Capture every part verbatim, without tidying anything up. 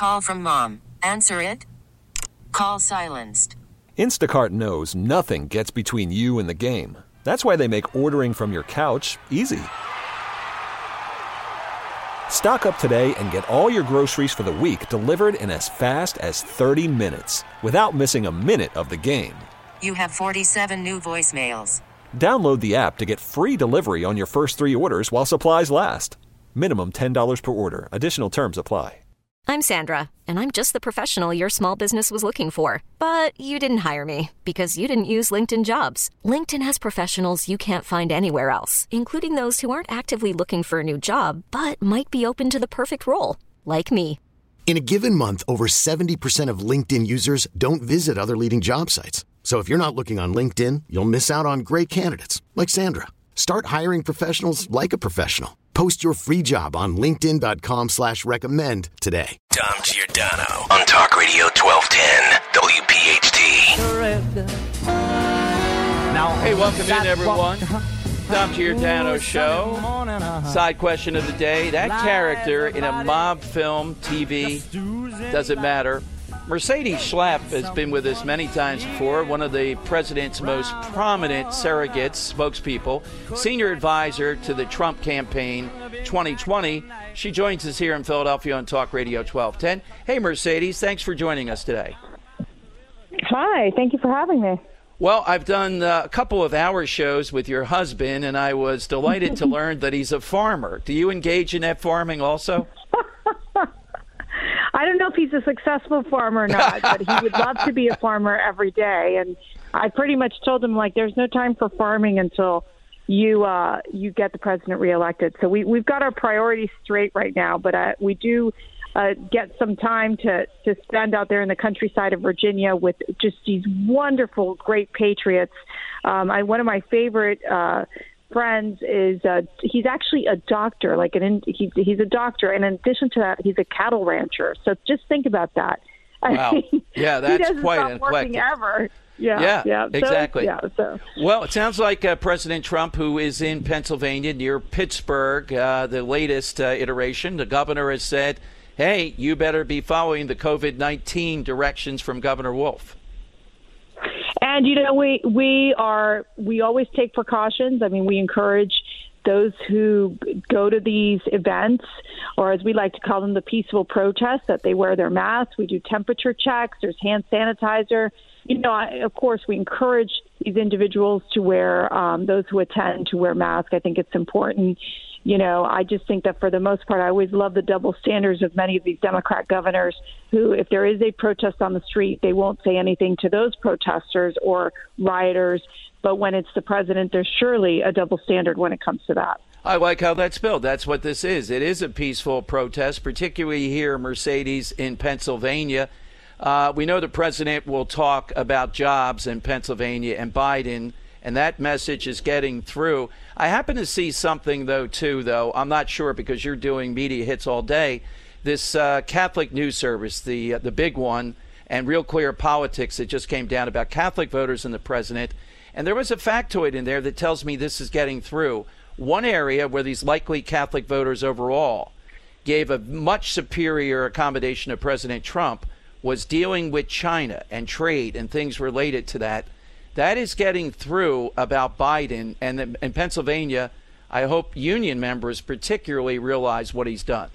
Call from mom. Answer it. Call silenced. Instacart knows nothing gets between you and the game. That's why they make ordering from your couch easy. Stock up today and get all your groceries for the week delivered in as fast as thirty minutes without missing a minute of the game. You have forty-seven new voicemails. Download the app to get free delivery on your first three orders while supplies last. Minimum ten dollars per order. Additional terms apply. I'm Sandra, and I'm just the professional your small business was looking for. But you didn't hire me because you didn't use LinkedIn Jobs. LinkedIn has professionals you can't find anywhere else, including those who aren't actively looking for a new job, but might be open to the perfect role, like me. In a given month, over seventy percent of LinkedIn users don't visit other leading job sites. So if you're not looking on LinkedIn, you'll miss out on great candidates like Sandra. Start hiring professionals like a professional. Post your free job on linkedin.com slash recommend today. Dom Giordano on Talk Radio twelve ten W P H T. Now, hey, welcome in, everyone. Dom Giordano Show. Side question of the day. That character in a mob film, T V, doesn't matter. Mercedes Schlapp has been with us many times before, one of the president's most prominent surrogates, spokespeople, senior advisor to the Trump campaign twenty twenty. She joins us here in Philadelphia on Talk Radio twelve ten. Hey, Mercedes, thanks for joining us today. Hi, thank you for having me. Well, I've done uh, a couple of hour shows with your husband, and I was delighted to learn that he's a farmer. Do you engage in that farming also? I don't know if he's a successful farmer or not, but he would love to be a farmer every day. And I pretty much told him, like, there's no time for farming until you uh, you get the president reelected. So we, we've got our priorities straight right now, but uh, we do uh, get some time to, to spend out there in the countryside of Virginia with just these wonderful, great patriots. Um, I, one of my favorite uh friends is uh, he's actually a doctor, like an in, he's he's a doctor, and in addition to that, he's a cattle rancher. So just think about that. Wow, I mean, yeah, that's he quite stop working ever. Yeah, yeah, yeah, so, exactly. Yeah, so. Well, it sounds like uh, President Trump, who is in Pennsylvania near Pittsburgh, uh, the latest uh, iteration, the governor has said, "Hey, you better be following the COVID nineteen directions from Governor Wolf." And, you know, we we are we always take precautions. I mean, we encourage those who go to these events, or as we like to call them, the peaceful protests, that they wear their masks. We do temperature checks. There's hand sanitizer. You know, I, of course, we encourage these individuals to wear, um, those who attend to wear masks. I think it's important. You know, I just think that for the most part, I always love the double standards of many of these Democrat governors who, if there is a protest on the street, they won't say anything to those protesters or rioters. But when it's the president, there's surely a double standard when it comes to that. I like how that's spelled. That's what this is. It is a peaceful protest, particularly here, Mercedes, in Pennsylvania. Uh, we know the president will talk about jobs in Pennsylvania and Biden, and that message is getting through. I happen to see something, though, too, though. I'm not sure because you're doing media hits all day. This uh, Catholic news service, the uh, the big one, and Real Clear Politics, that just came down about Catholic voters and the president. And there was a factoid in there that tells me this is getting through. One area where these likely Catholic voters overall gave a much superior accommodation to President Trump was dealing with China and trade and things related to that. That is getting through about Biden, and in Pennsylvania, I hope union members particularly realize what he's done.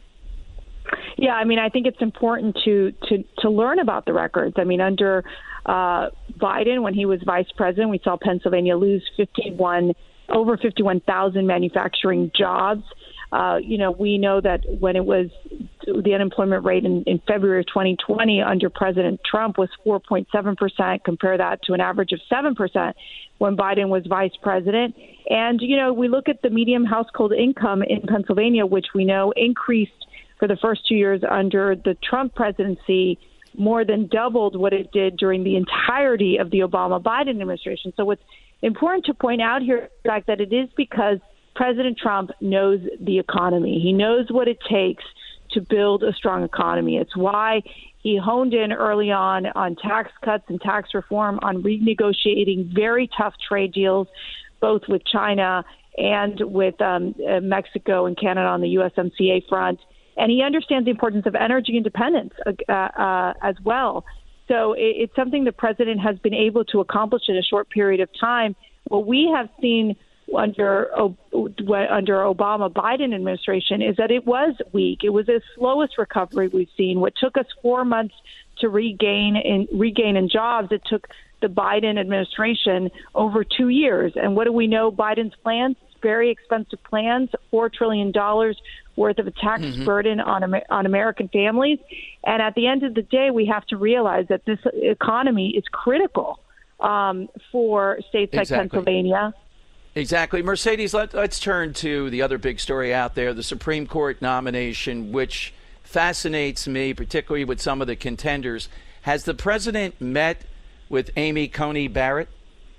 Yeah, I mean, I think it's important to to, to learn about the records. I mean, under uh, Biden, when he was vice president, we saw Pennsylvania lose fifty-one over fifty-one thousand manufacturing jobs. Uh, you know, we know that when it was the unemployment rate in, in February of twenty twenty under President Trump was four point seven percent. Compare that to an average of seven percent when Biden was vice president. And, you know, we look at the median household income in Pennsylvania, which we know increased for the first two years under the Trump presidency, more than doubled what it did during the entirety of the Obama-Biden administration. So what's important to point out here is the fact that it is because President Trump knows the economy. He knows what it takes to build a strong economy. It's why he honed in early on on tax cuts and tax reform, on renegotiating very tough trade deals, both with China and with um, uh, Mexico and Canada on the U S M C A front. And he understands the importance of energy independence uh, uh, as well. So it, it's something the president has been able to accomplish in a short period of time. What we have seen under under Obama Biden administration is that it was weak. It was the slowest recovery we've seen. What took us four months to regain in regain in jobs, it took the Biden administration over two years. And what do we know? Biden's plans, very expensive plans, four trillion dollars worth of a tax mm-hmm. burden on on American families. And at the end of the day, we have to realize that this economy is critical um, for states like exactly. Pennsylvania. Exactly. Mercedes, let, let's turn to the other big story out there, the Supreme Court nomination, which fascinates me, particularly with some of the contenders. Has the president met with Amy Coney Barrett?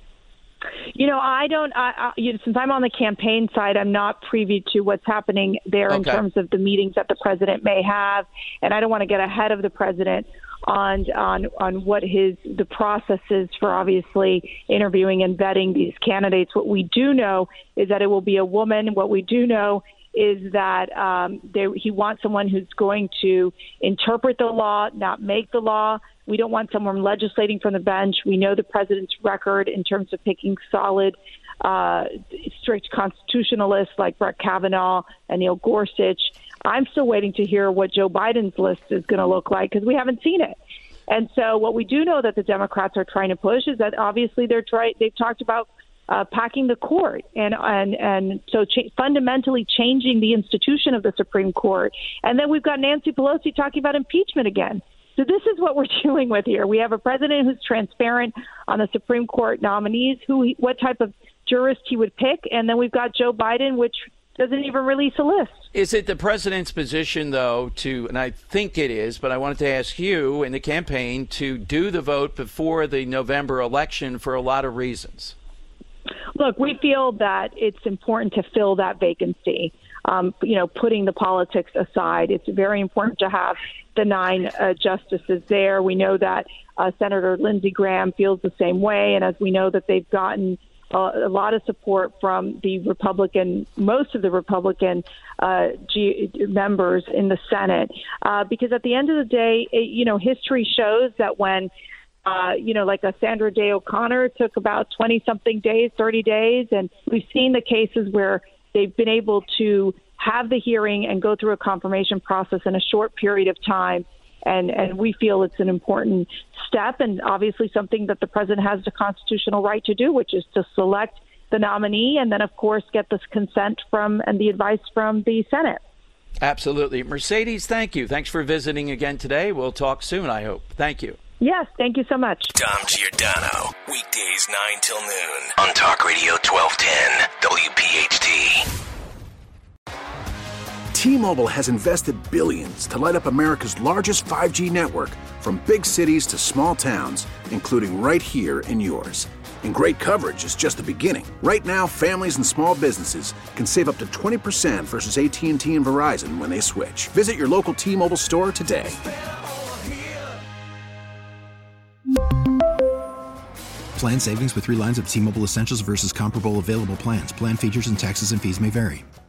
You know, I don't, I, I, you know, since I'm on the campaign side, I'm not privy to what's happening there okay. in terms of the meetings that the president may have. And I don't want to get ahead of the president on on on what his the process is for obviously interviewing and vetting these candidates. What we do know is that it will be a woman. What we do know is that um, they, he wants someone who's going to interpret the law, not make the law. We don't want someone legislating from the bench. We know the president's record in terms of picking solid, uh, strict constitutionalists like Brett Kavanaugh and Neil Gorsuch. I'm still waiting to hear what Joe Biden's list is going to look like because we haven't seen it. And so what we do know that the Democrats are trying to push is that obviously they're trying. They've talked about uh, packing the court and and and so ch- fundamentally changing the institution of the Supreme Court. And then we've got Nancy Pelosi talking about impeachment again. So this is what we're dealing with here. We have a president who's transparent on the Supreme Court nominees, who he, what type of jurist he would pick, and then we've got Joe Biden, which doesn't even release a list. Is it the president's position, though, to, and I think it is, but I wanted to ask you in the campaign, to do the vote before the November election for a lot of reasons? Look, we feel that it's important to fill that vacancy. Um, you know, putting the politics aside, it's very important to have the nine uh, justices there. We know that uh, Senator Lindsey Graham feels the same way, and as we know that they've gotten Uh, a lot of support from the Republican, most of the Republican uh, G- members in the Senate, uh, because at the end of the day, it, you know, history shows that when, uh, you know, like a Sandra Day O'Connor took about twenty-something days, thirty days, and we've seen the cases where they've been able to have the hearing and go through a confirmation process in a short period of time. And, and we feel it's an important step and obviously something that the president has the constitutional right to do, which is to select the nominee and then, of course, get this consent from and the advice from the Senate. Absolutely. Mercedes, thank you. Thanks for visiting again today. We'll talk soon, I hope. Thank you. Yes, thank you so much. Dom Giordano, weekdays nine till noon on Talk Radio twelve ten W P H T. T-Mobile has invested billions to light up America's largest five G network, from big cities to small towns, including right here in yours. And great coverage is just the beginning. Right now, families and small businesses can save up to twenty percent versus A T and T and Verizon when they switch. Visit your local T-Mobile store today. Plan savings with three lines of T-Mobile Essentials versus comparable available plans. Plan features and taxes and fees may vary.